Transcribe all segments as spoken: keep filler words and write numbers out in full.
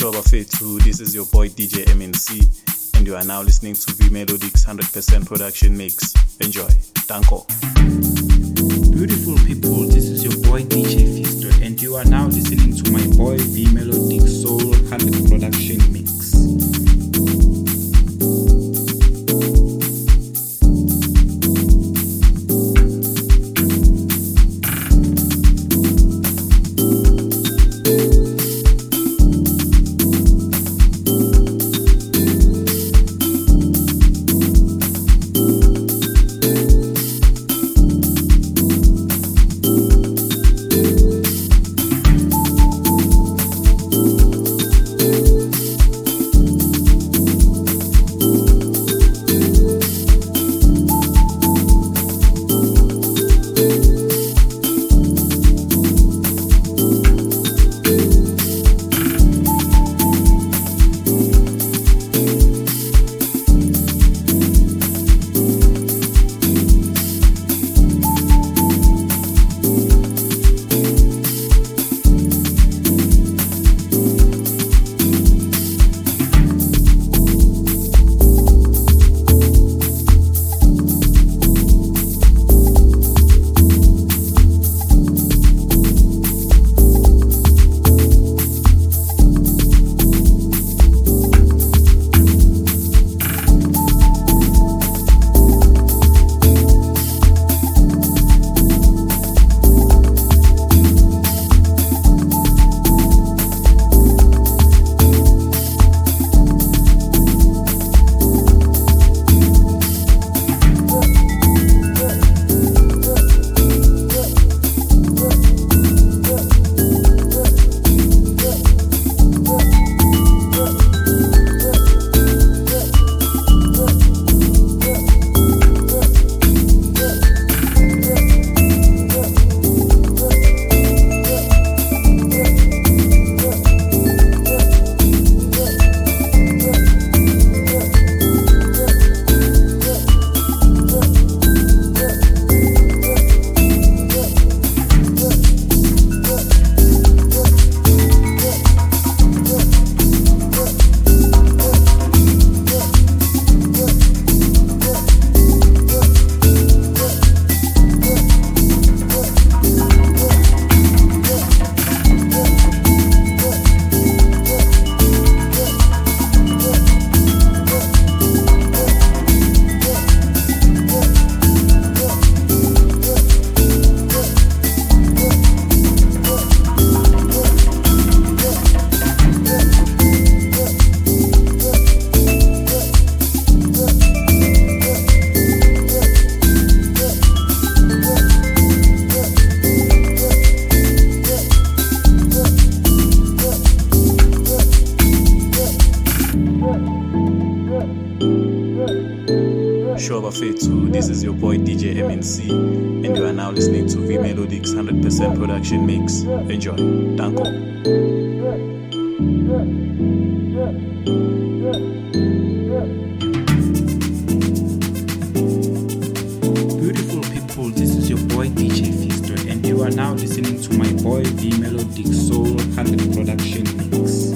Sure Buffet two, this is your boy D J M N C, and you are now listening to V Melodic's one hundred percent production mix. Enjoy. Danko. Beautiful people, this is your boy D J Fisto, and you are now listening to my boy V Melodic Soul one hundred production mix. Sure Buffet two, this is your boy D J M N C, and you are now listening to V Melodic's one hundred percent production mix. Enjoy. Danko. Beautiful people, this is your boy D J Fisto, and you are now listening to my boy V Melodic Soul one hundred production mix.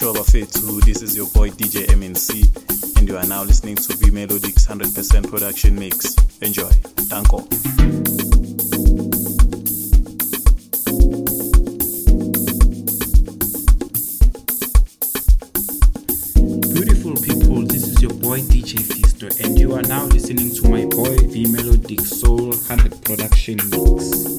Shoba Fetu, this is your boy D J M N C, and you are now listening to V Melodic's one hundred percent production mix. Enjoy. Danko. Beautiful people, this is your boy D J Fisto, and you are now listening to my boy V Melodic Soul one hundred production mix.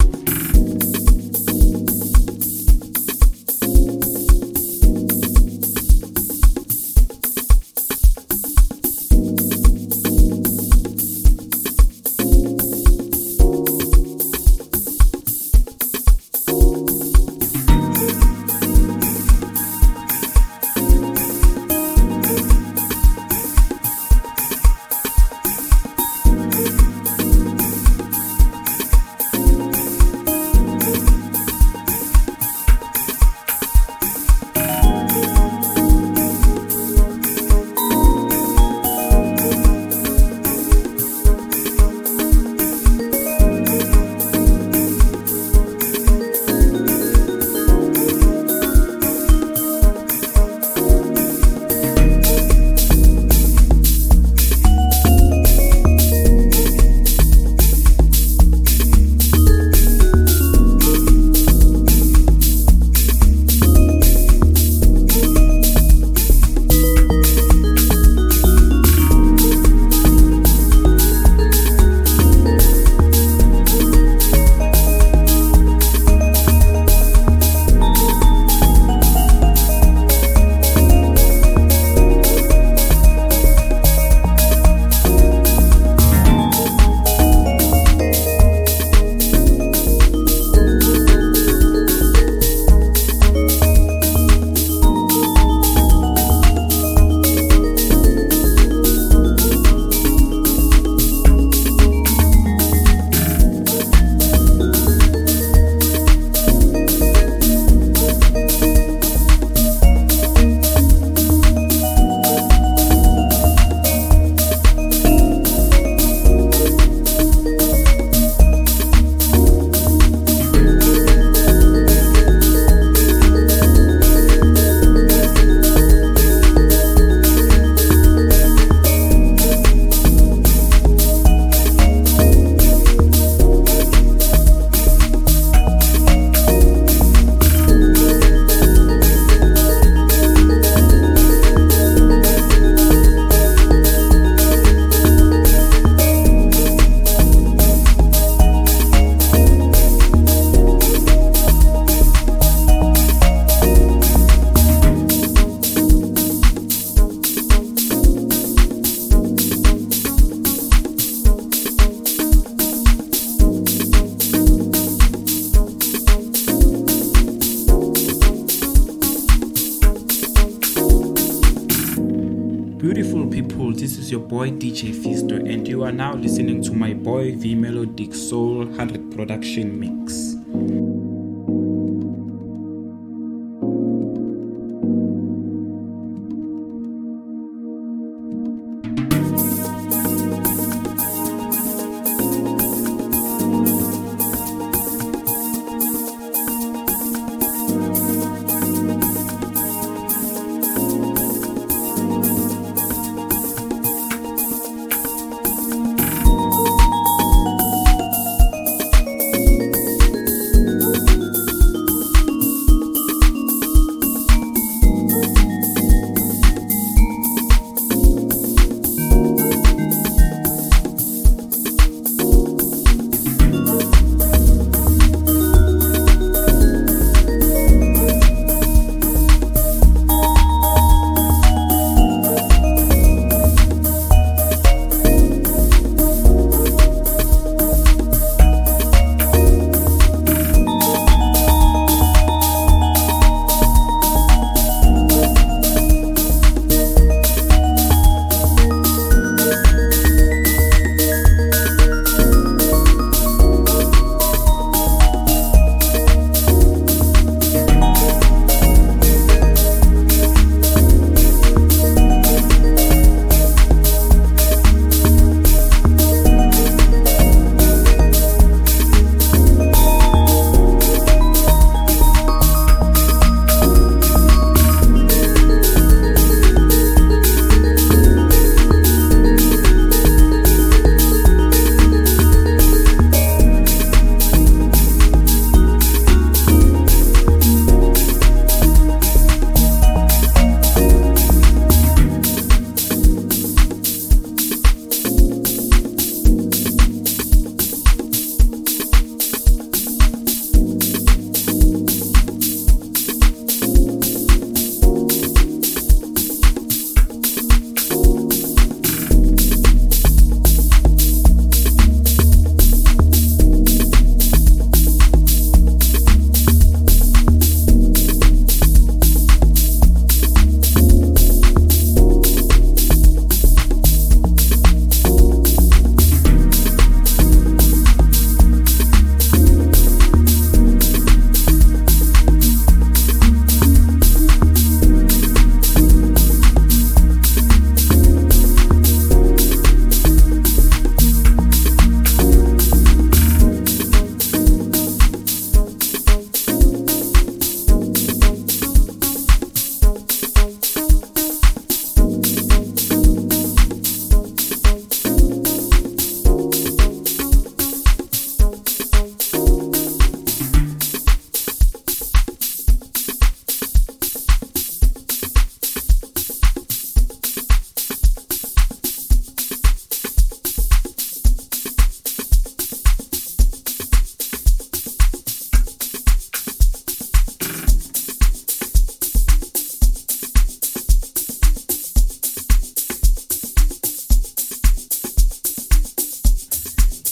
Beautiful people, this is your boy D J Fisto, and you are now listening to my boy V Melodic Soul one hundred production mix.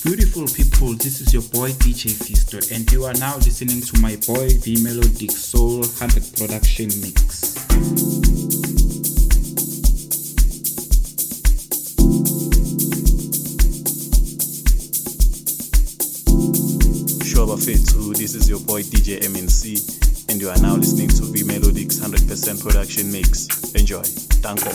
Beautiful people, this is your boy D J Fisto, and you are now listening to my boy V Melodic Soul one hundred Production Mix. Shoba Fetu, this is your boy D J M N C, and you are now listening to V Melodic's one hundred percent Production Mix. Enjoy. Danko.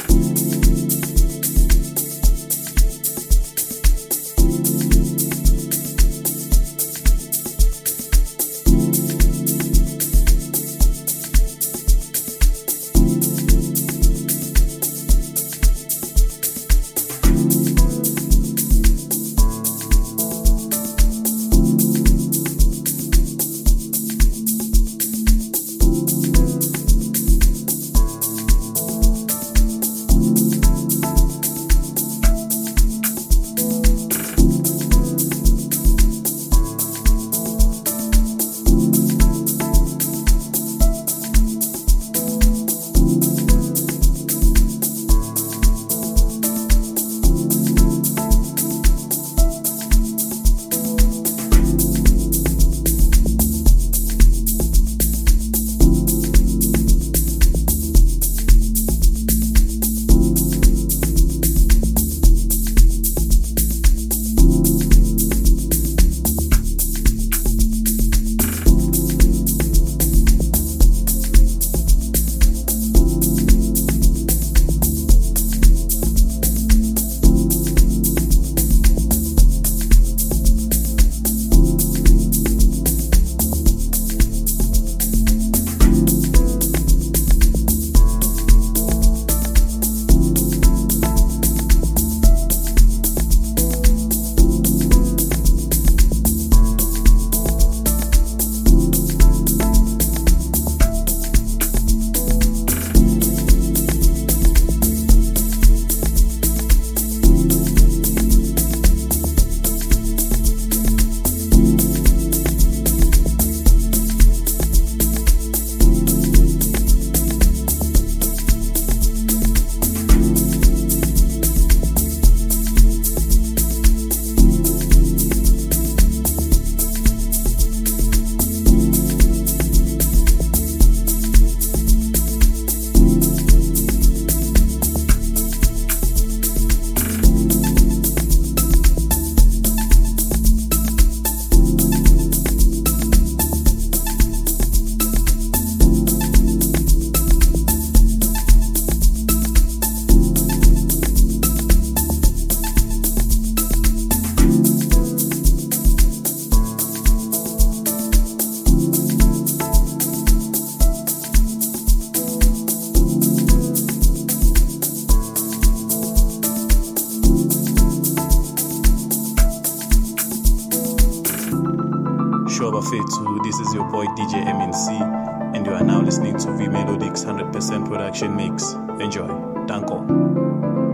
Shoba Fetu, this is your boy D J M N C, and you are now listening to V Melodic's one hundred percent Production Mix. Enjoy. Danko.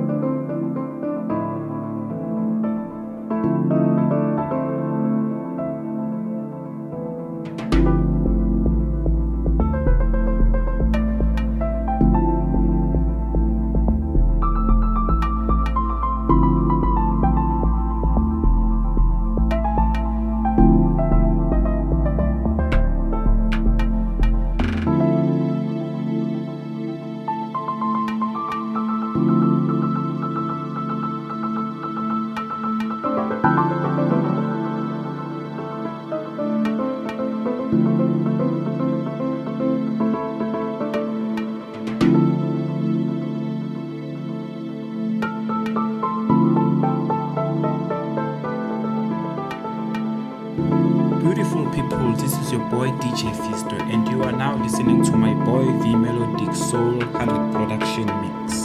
Beautiful people, this is your boy D J Fisto, and you are now listening to my boy V Melodic Soul one hundred Production Mix.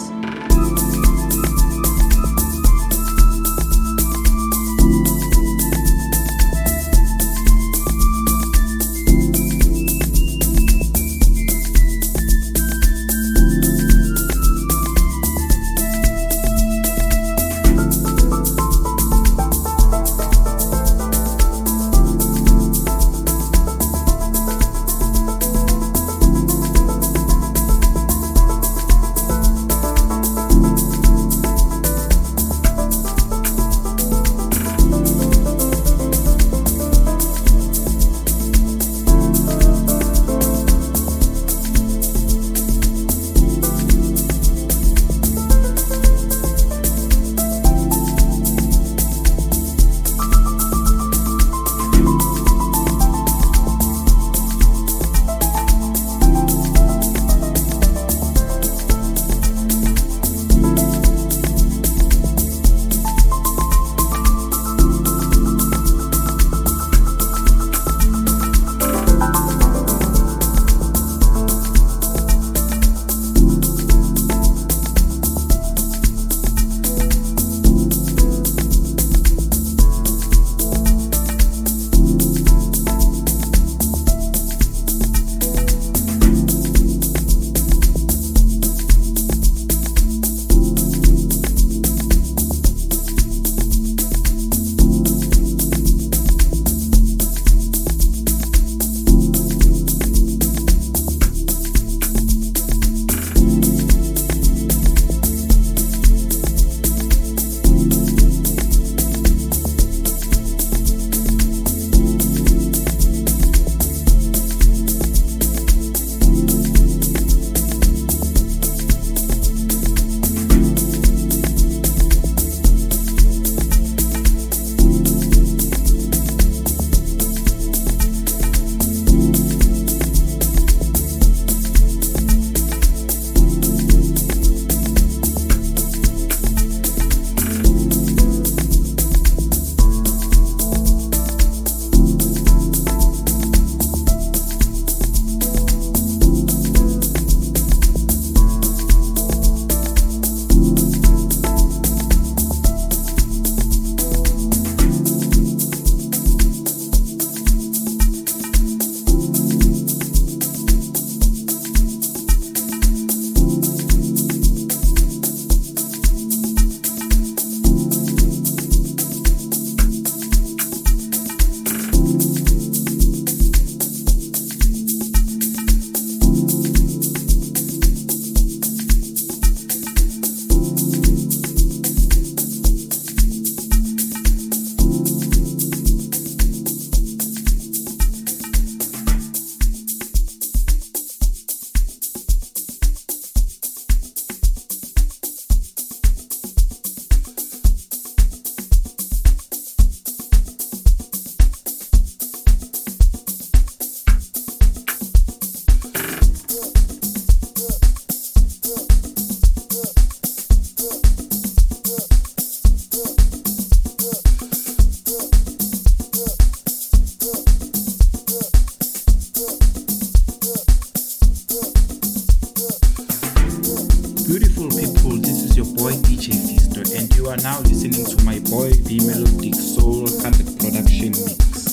are now listening to my boy V Melodic Soul one hundred Production Mix.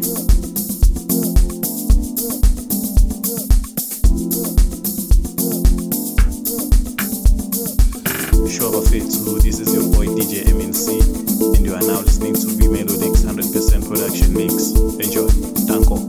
Shoba Fetu, this is your boy D J M N C, and you are now listening to V Melodic's one hundred percent Production Mix. Enjoy. Danko.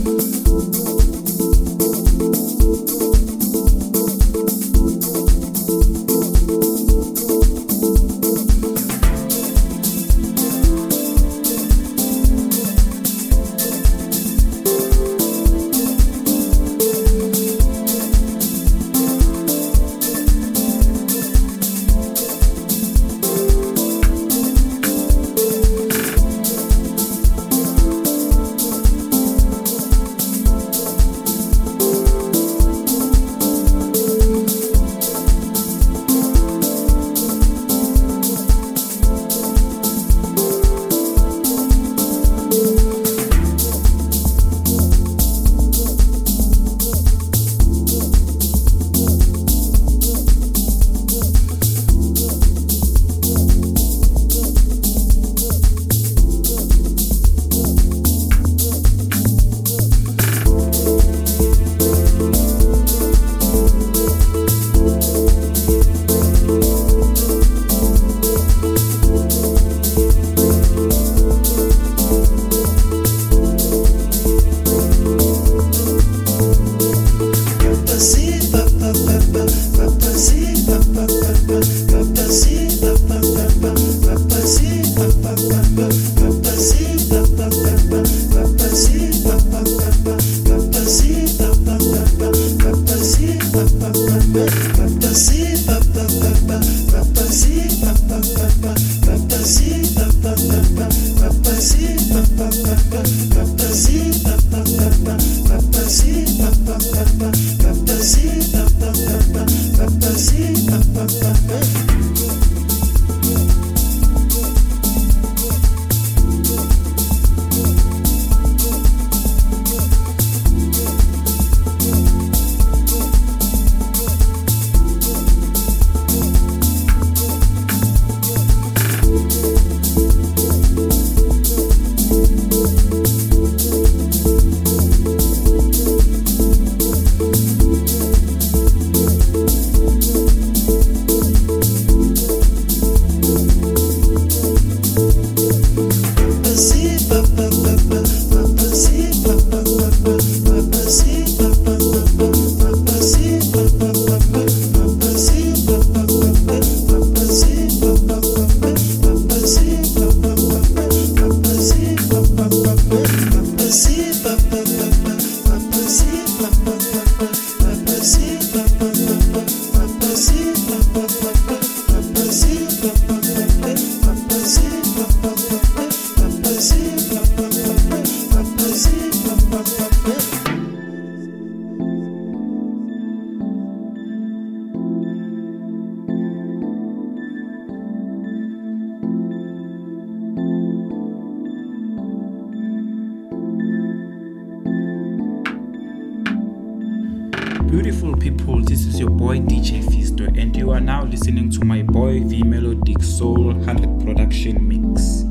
Beautiful people, this is your boy D J Fisto, and you are now listening to my boy V Melodic Soul one hundred Production Mix.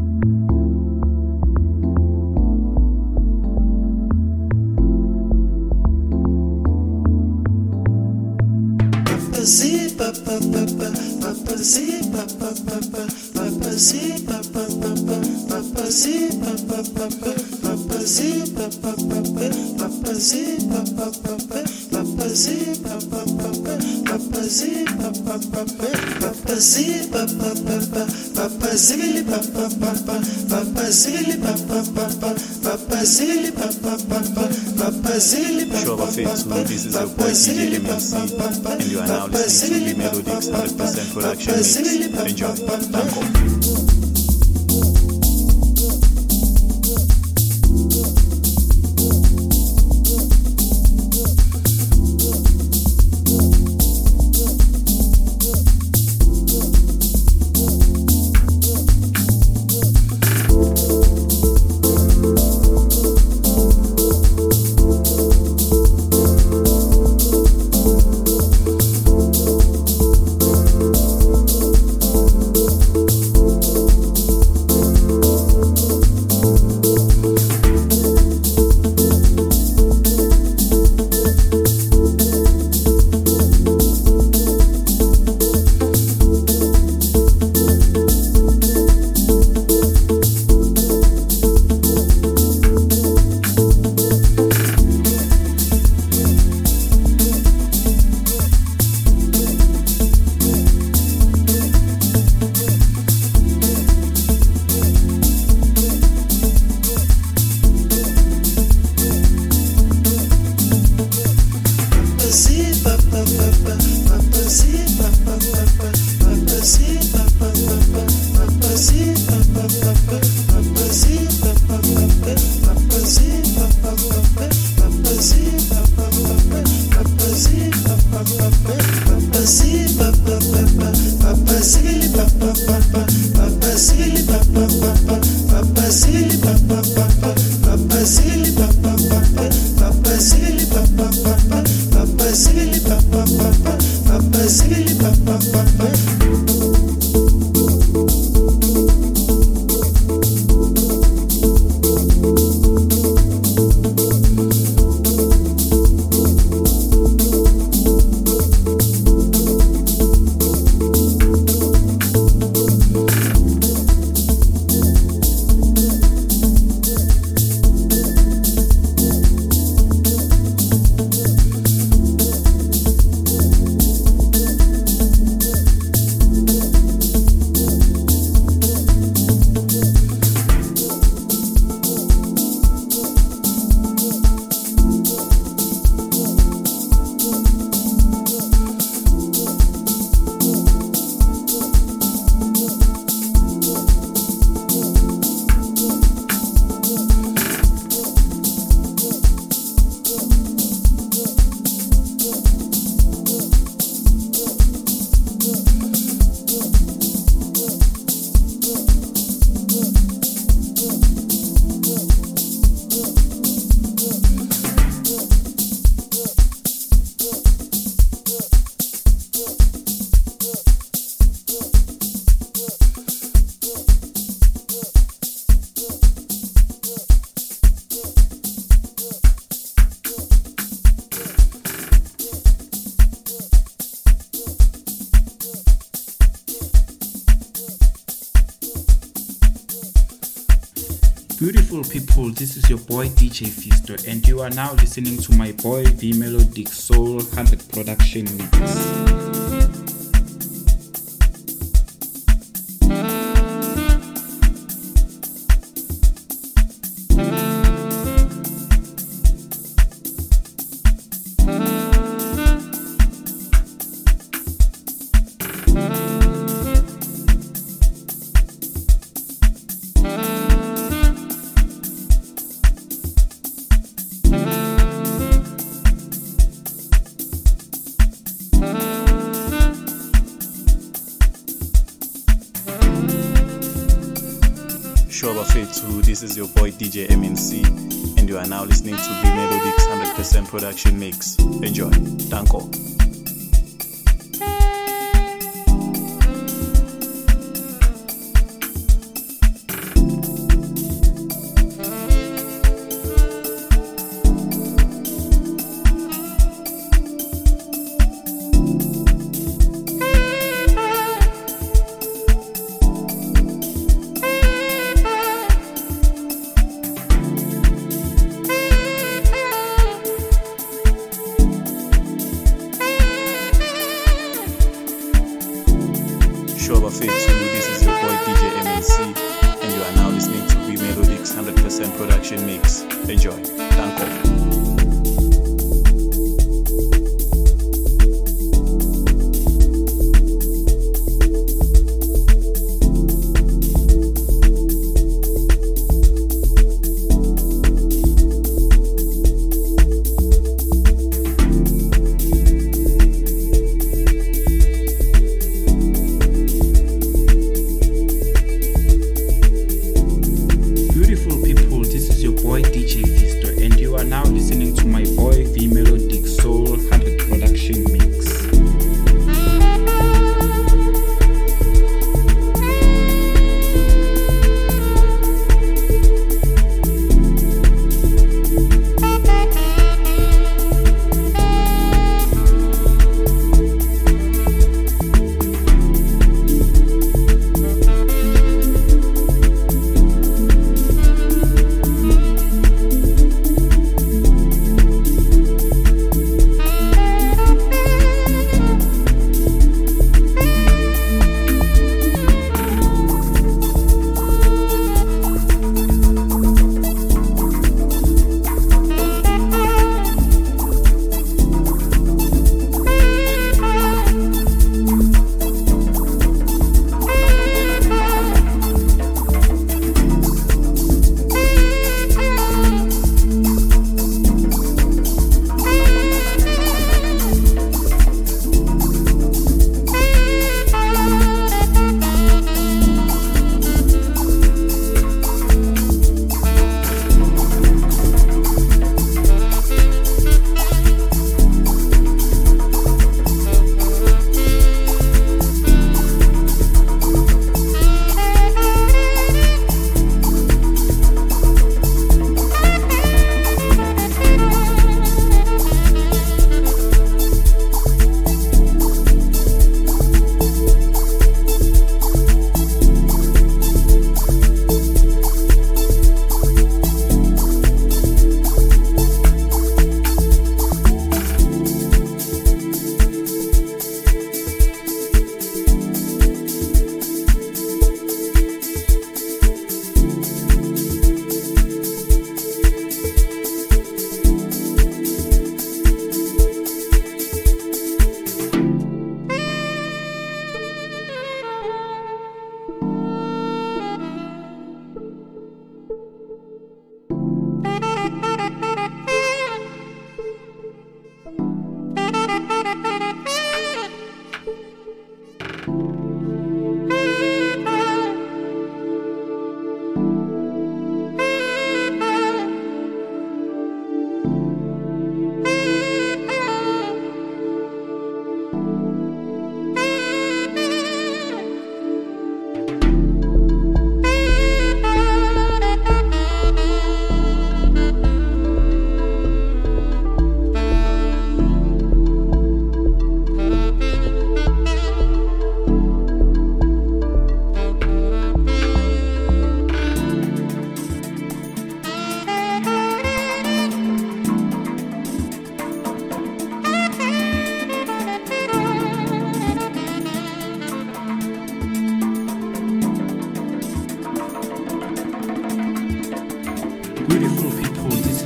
Shoba Fetu, this is your boy D J M N C, and you are now listening to V Melodic's one hundred percent Production Mix. Enjoy. Danko. Beautiful people, this is your boy D J Fisto, and you are now listening to my boy V Melodic Soul one hundred Production Mix. This is your boy D J M N C, and you are now listening to V Melodic's one hundred percent Production Mix. Enjoy. Danko. This is your boy D J M N C, and you are now listening to V Melodic's one hundred percent Production Mix. Enjoy. Danko. Boy D J Fisto, and you are now listening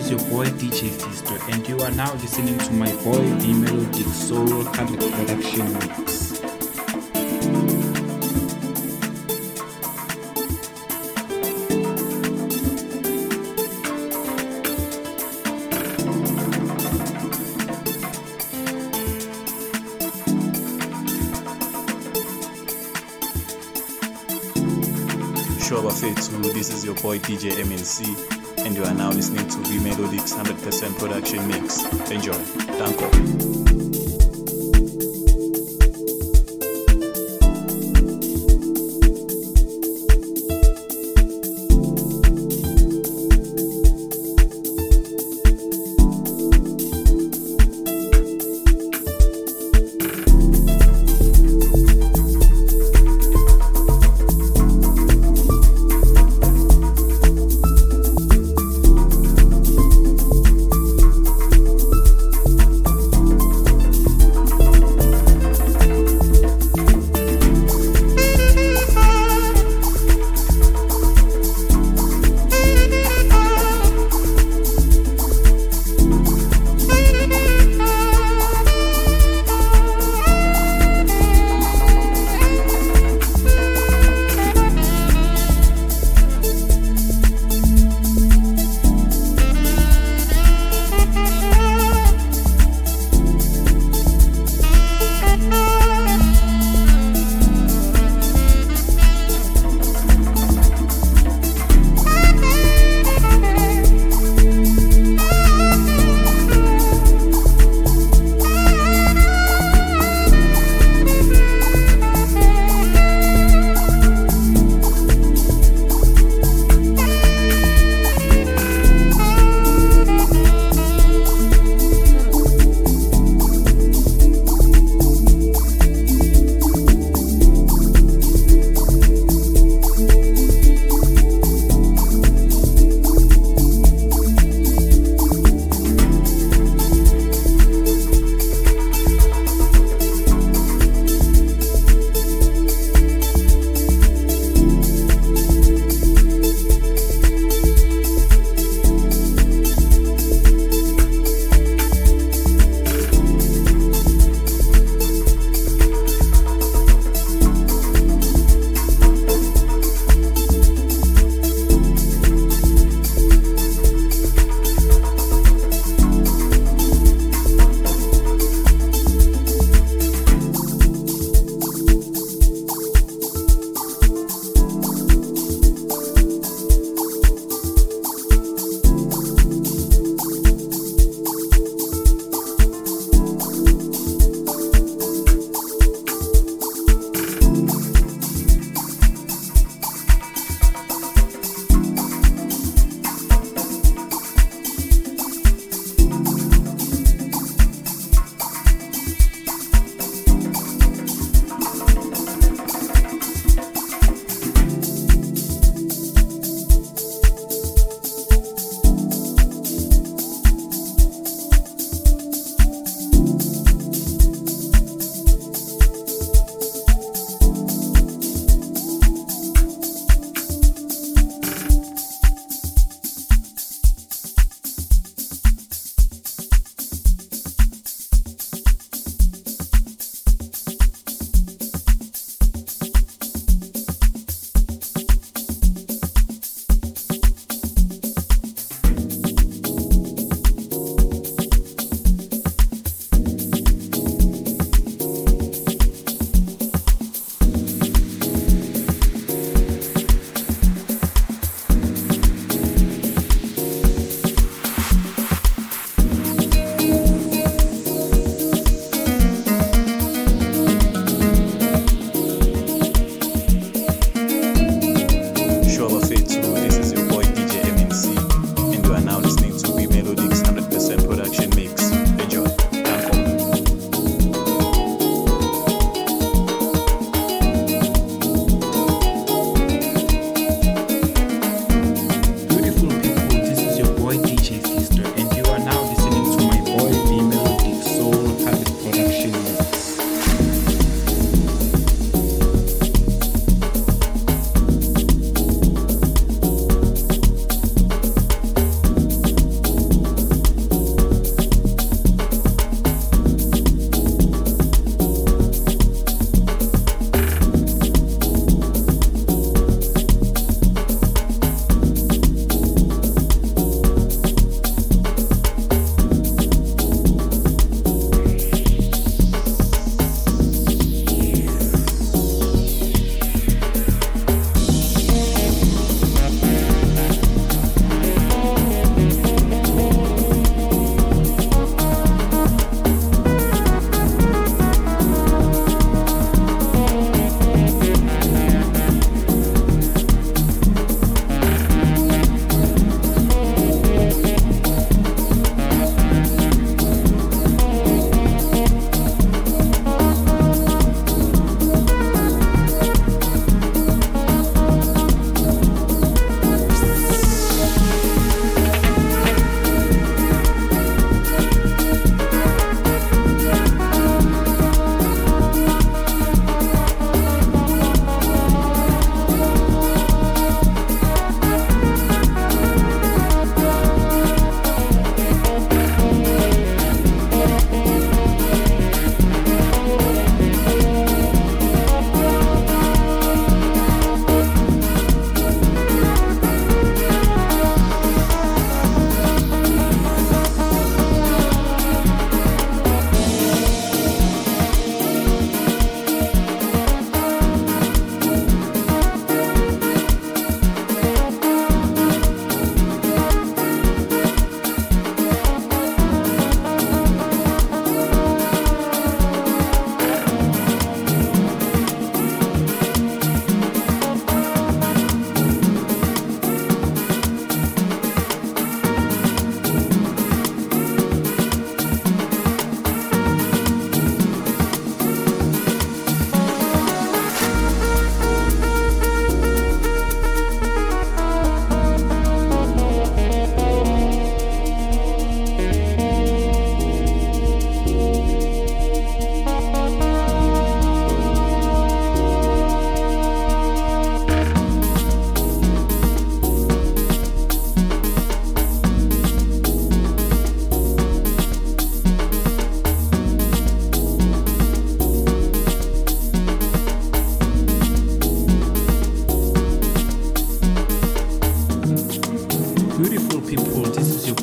is your boy D J Fisto, and you are now listening to my boy B Melodic Soul Public Production Mix. Shoba Fetu, this is your boy D J M N C, and you are now listening to V Melodic's one hundred percent production mix. Enjoy. Danko.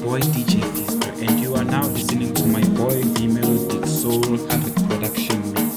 boy D J Fisto, and you are now listening to my boy V Melodic Soul one hundred Production Mix.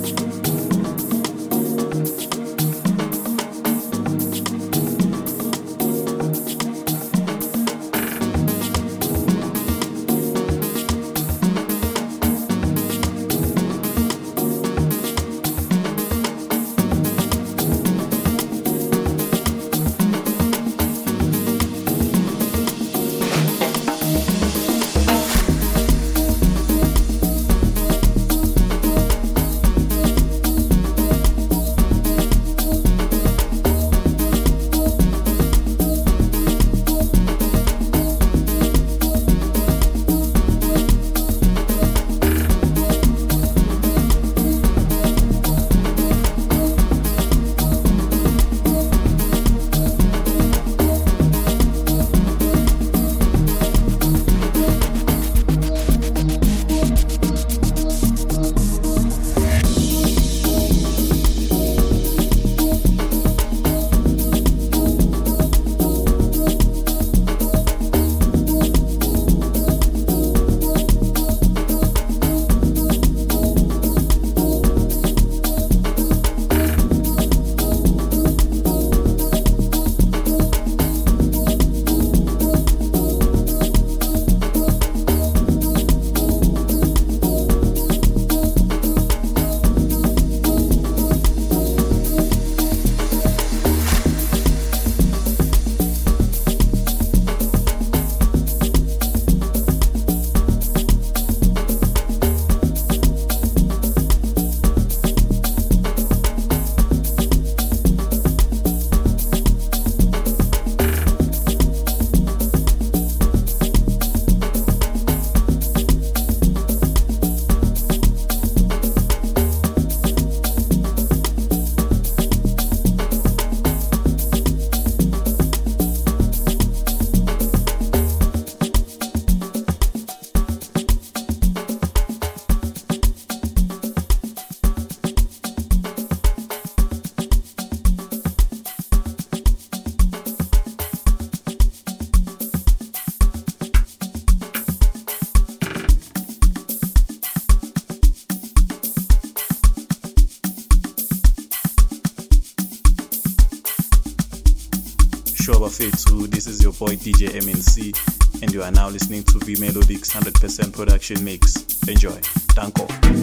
Shoba Fetu, this is your boy D J M N C, and you are now listening to V Melodic's one hundred percent Production Mix. Enjoy. Thank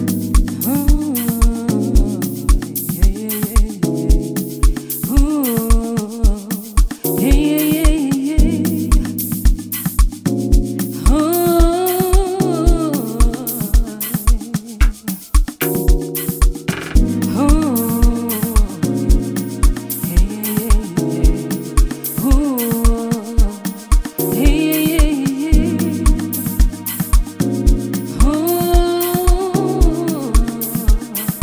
you. Oh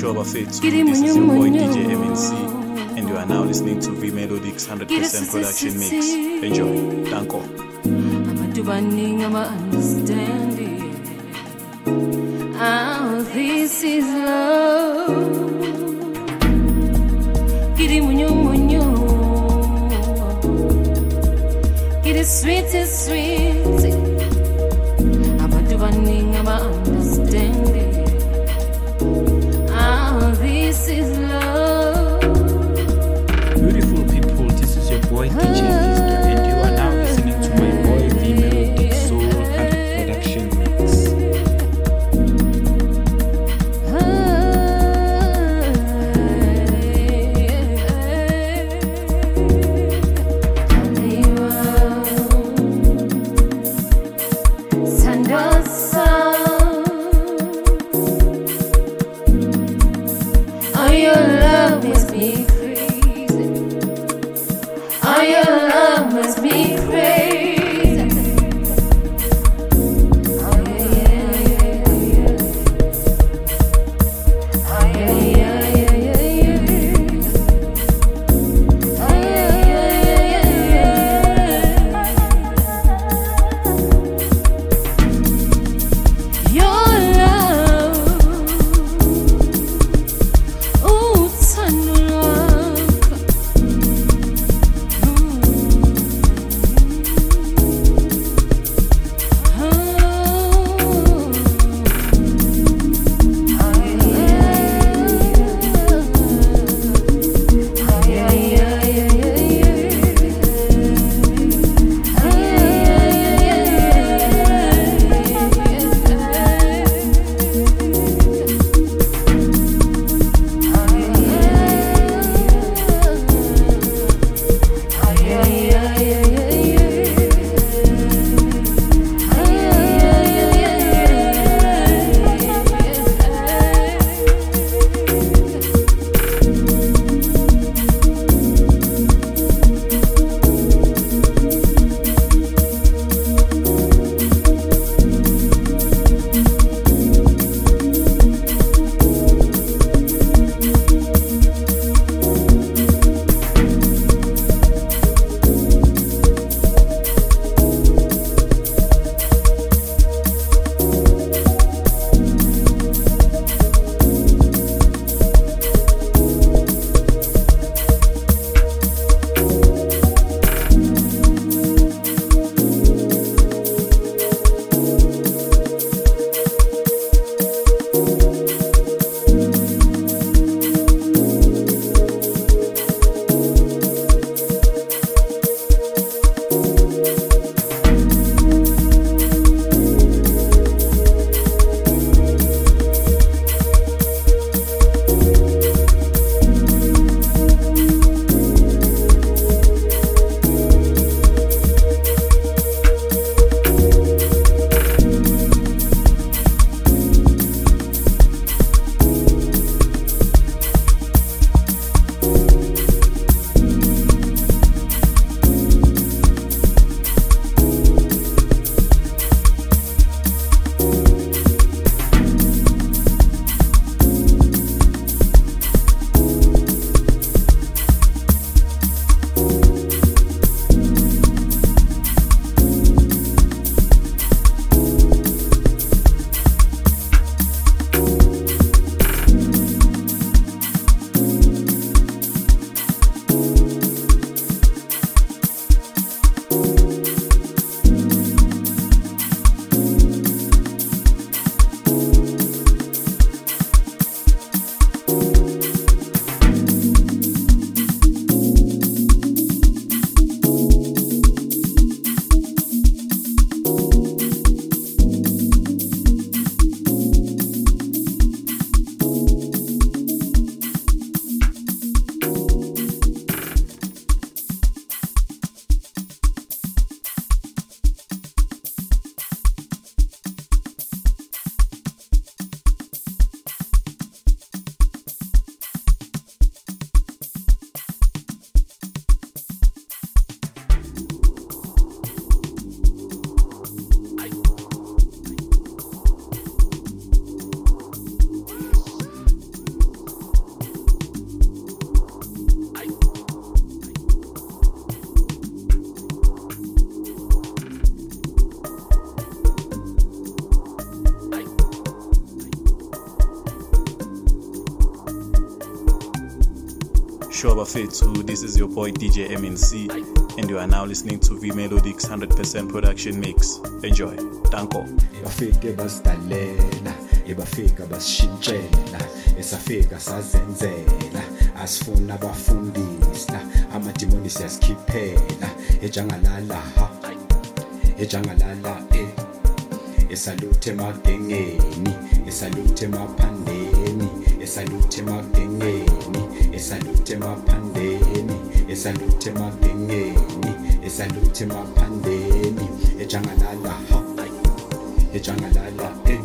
Show Bafethu. This is your boy D J M N C, and you are now listening to V Melodic's one hundred percent production mix. Enjoy. Danko. Abantu baningi aba-understanding. Oh, this is love. Kiri munyu munyu. Kiri sweet is sweet. Abantu baningi aba-understanding. Oh, this is love. Beautiful people, this is your boy D J Fister, and you are now listening to my boy V Melodic Soul one hundred production mix. Sure Bafethu, this is your boy D J M N C, and you are now listening to V Melodic's one hundred percent production mix. Enjoy. Danko. Ebafike basidalela, ebafika basishintshela, esafika sazenzela, asifuna abafundisa, amadimoni siyazikhiphela, ejangalala ha, ejangalala eh, esalute magengeni, esalute maphandeni, esalute magengeni, esalute maphandeni, esalute magengeni, esalute maphandeni, ejangalala ha, ejangalala eh.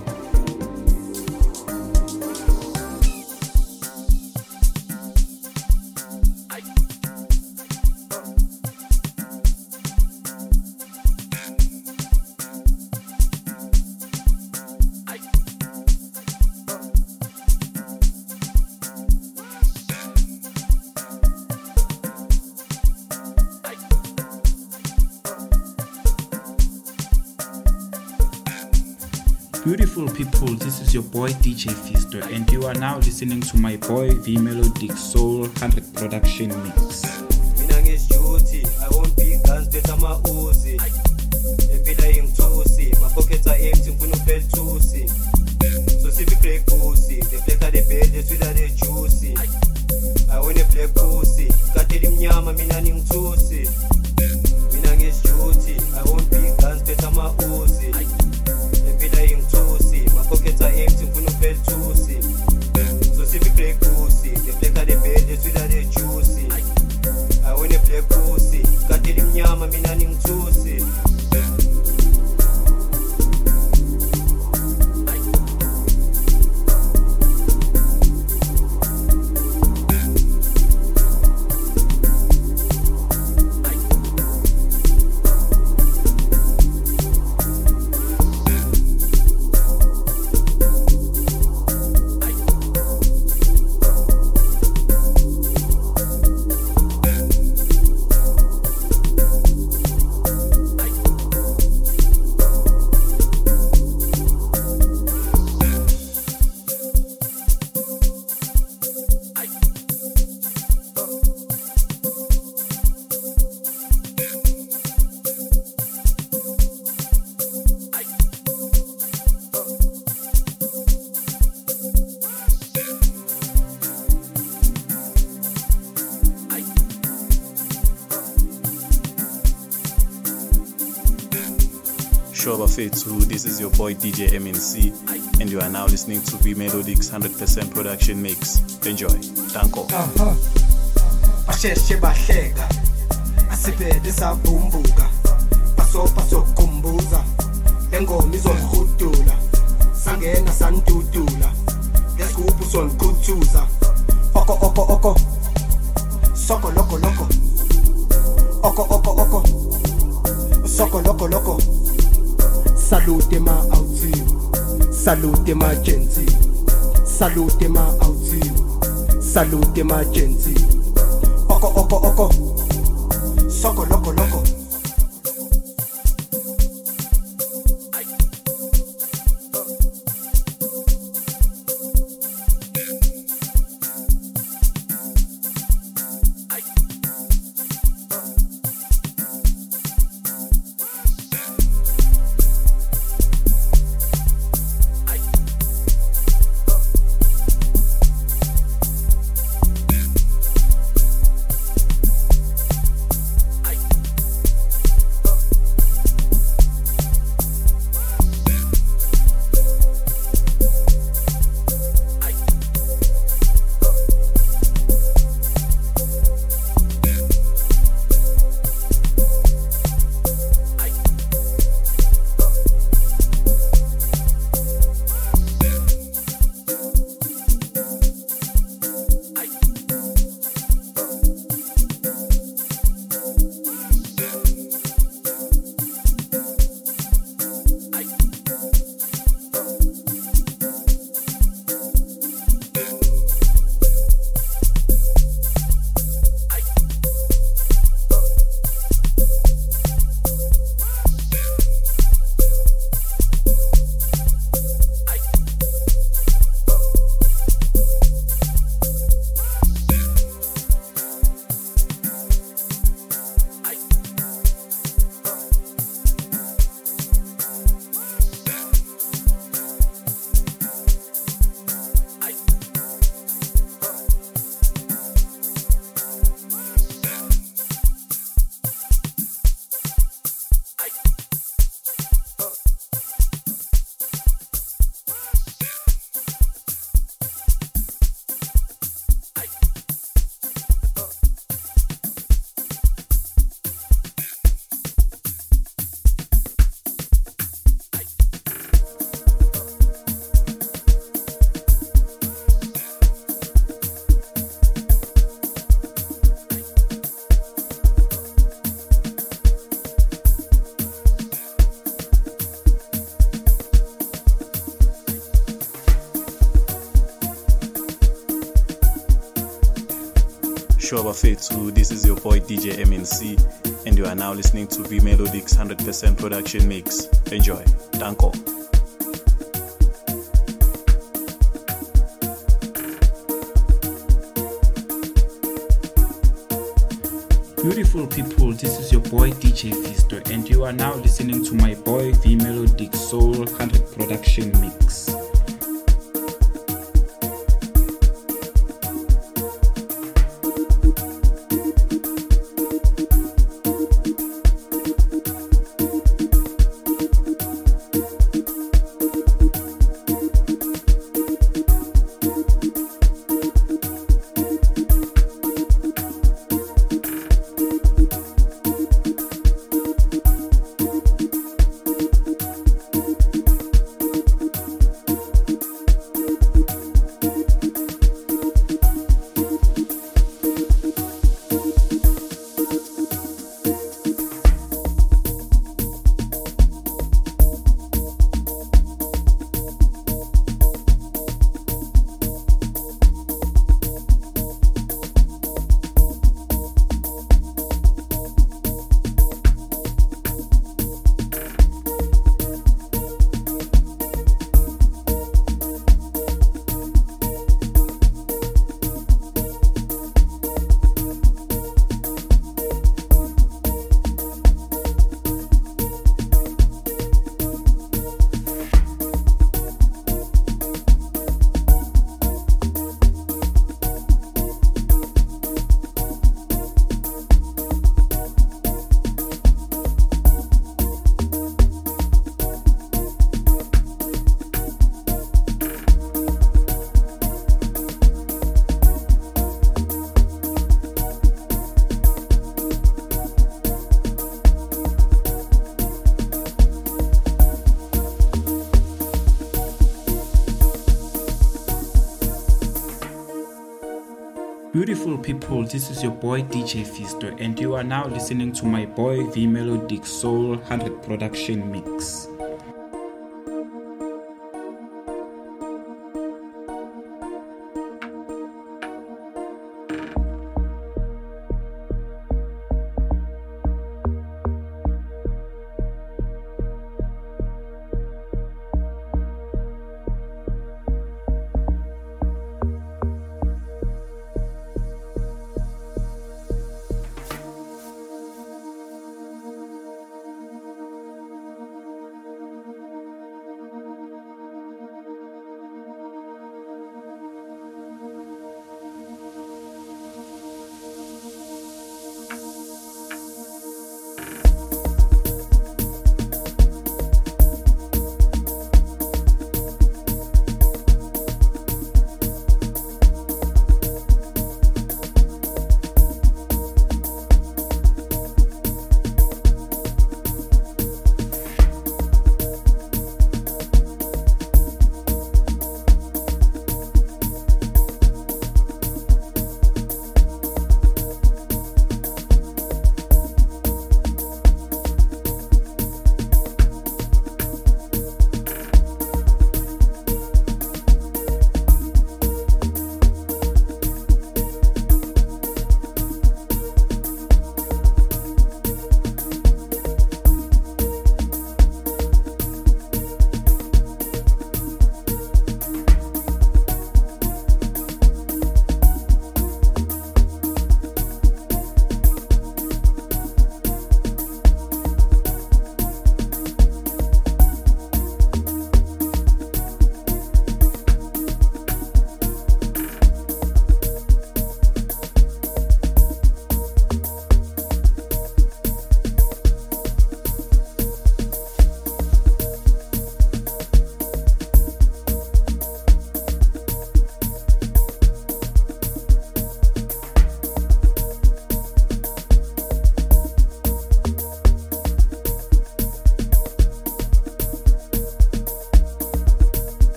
Beautiful people, this is your boy D J Fisto, and you are now listening to my boy V Melodic Soul one hundred production mix. Mina ngisjuthi, I won't be guns, better my Uzi. Empila ingithusi, my pockets are empty, ngifuna uphela thusi. So sippy black pussy, the black of the bed, the sweet of the juicy. I want a black pussy, kateli mnyama, mina ngithusi. Mina ngisjuthi, I won't be guns, better my Uzi. My pockets are empty, ngifuna uphela thusi. So sippy black pussy, the black of the bed, the sweet of the juicy. I want a black pussy, kateli mnyama, mina ngithusi. Sure Bafethu, this is your boy D J M N C, and you are now listening to V Melodic's one hundred percent production mix. Enjoy. Danko. Aha. Basheshe bahleka. Asiphethe sabumbuka. Paso paso kumbuza. Engoma izongihudula. Sangena sandudula. Ngesigubhu sonkhuthuza. Oko oko oko. Soko loko loko. Oko oko oko. Soko loko loko. Salute ma outi, salute ma genti, salute ma outi, salute ma genti. Oko oko oko, soko loko loko. Sure Bafetu, this is your boy D J M N C, and you are now listening to V Melodic's one hundred percent production mix. Enjoy. Danko. Beautiful people, this is your boy D J Fisto, and you are now listening to my boy V Melodic Soul one hundred production mix. Beautiful people, this is your boy D J Fisto, and you are now listening to my boy V Melodic Soul one hundred production mix.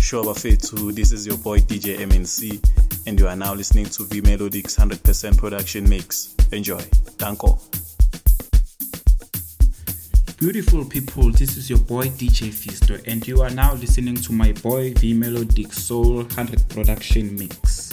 Sure Bafethu, this is your boy D J M N C, and you are now listening to V Melodic's one hundred percent production mix. Enjoy. Danko. Beautiful people, this is your boy D J Fisto, and you are now listening to my boy V Melodic Soul one hundred production mix.